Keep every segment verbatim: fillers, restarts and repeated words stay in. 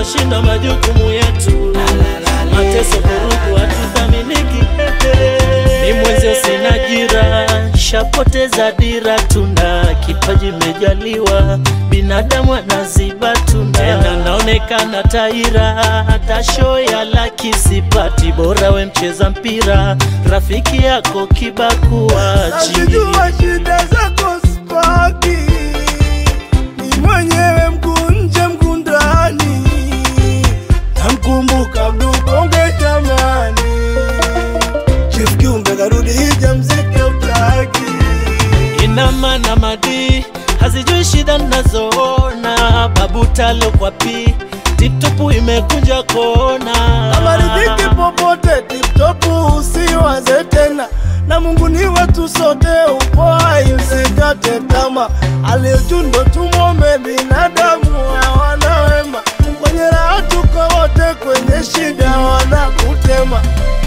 twashinda majukumu yetu. Mateso vurugu hatuthaminiki. Ni mwenzio sina jira, shapoteza dira, tuna kipaji mejaliwa, binadamu anaziba tuna. Tena naonekana taira, hata show ya laki sipati, bora we mcheza mpira, rafiki yako kibakuwa chini. Najijua shida zako spaki, ni mwenyewe mkuu nje mkuu ndani, namkumbuka Mdubonge jamani, Chief Kiumbe karudi hija mziki utaki. Ina maana madi hazijui shida nazoona, babu talo kwa pi TikTok imekunja kona. Kama riziki popote TikTok usiwaze tena, na Mungu ni wetu sote, upo hai usikate tamaa. Aliyojundo tumwombe, binadamu hawana wema, kwenye raha tuko wote, kwenye shida wanakutema.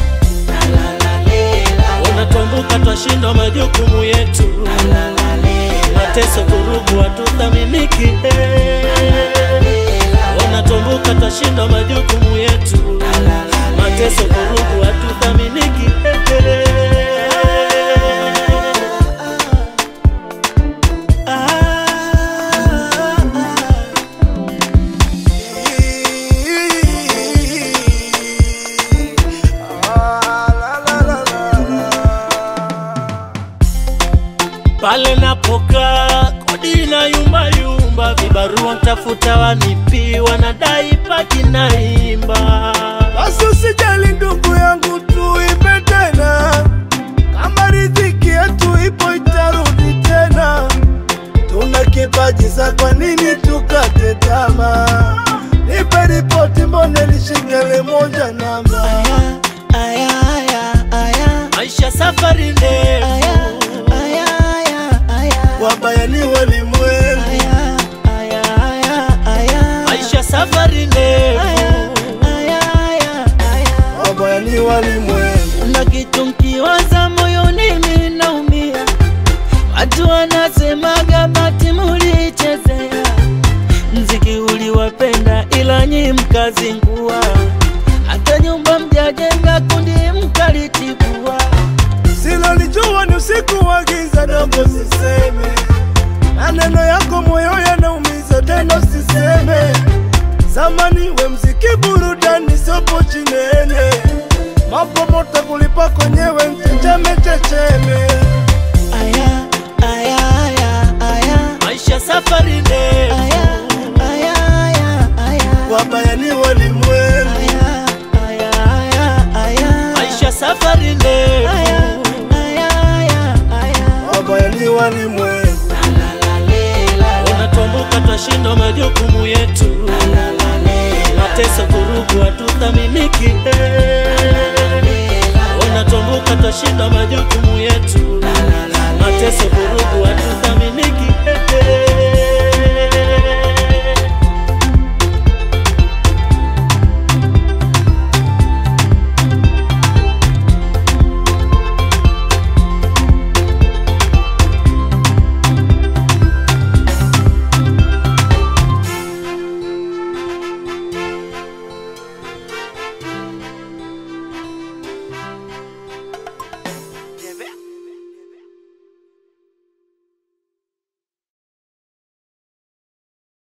Unatombuka twashinda majukumu yetu, mateso vurugu hatuthaminiki. Unatombuka twashinda majukumu yetu, mateso vurugu hatuthaminiki. Pale napoka kodi na yumba yumba, vibarua ntafuta wanipi, wanadai paki na imba. Basi usijali ndugu yangu, tuipe tena, kama riziki yetu ipo itarudi tena. Tuna kipaji sa kwa nini tukate tamaa? Nipe ripoti mbone lishikele moja namba. Aya, aya, aya, Maisha safari ndefu, aya, aya, aya, wabaya ni walimwengu. aya, aya, aya, aya, maisha safari ndefu. aya, aya, aya. Wabaya ni walimwengu. Na kitu mkiwaza moyoni mimi naumia, watu wanasemaga bati mulichezea, mziki uliwapenda ila nyi mkazingua, hata nyumba mjajenga kundi mkalitibua. Silo lijua ni usiku wa giza, dogo siseme, maneno yako moyo yanaumiza, tena siseme. Zamani we mziki burudani sopo chinene, mambo moto kulipa kwenyewe mchecheme checheme. Aya, aya, aya, aya, Maisha safari ndefu, aya, aya, aya, aya, Wabaya ni walimwengu. aya, aya, aya, aya, maisha safari ndefu. aya, aya, aya, aya. Wabaya ni walimwengu. Unatombuka twashinda majukumu yetu, mateso vurugu hatuthaminiki. Unatombuka twashinda majukumu yetu, mateso vurugu